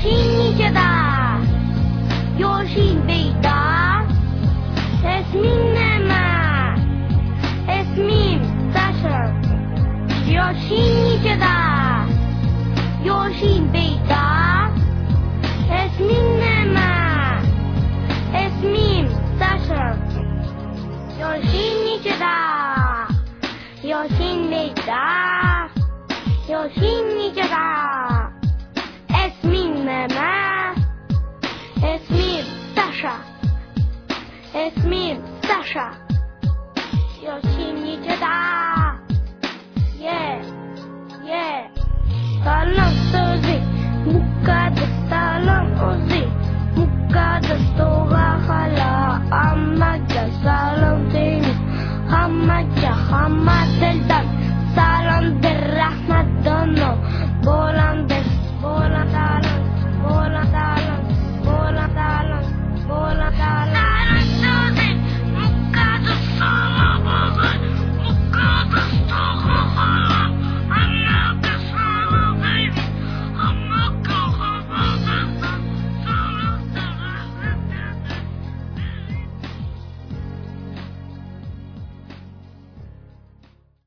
يوشين كده يوشين بيدا اسمين نما اسمين ساشر يوشين كده يوشين بيدا اسمين نما اسمين ساشر يوشين كده يوشين بيدا يوشين كده اسمين نما اسمين ساشا اسمين ساشا يوشين كده yeah yeah طلعت صوتي مكة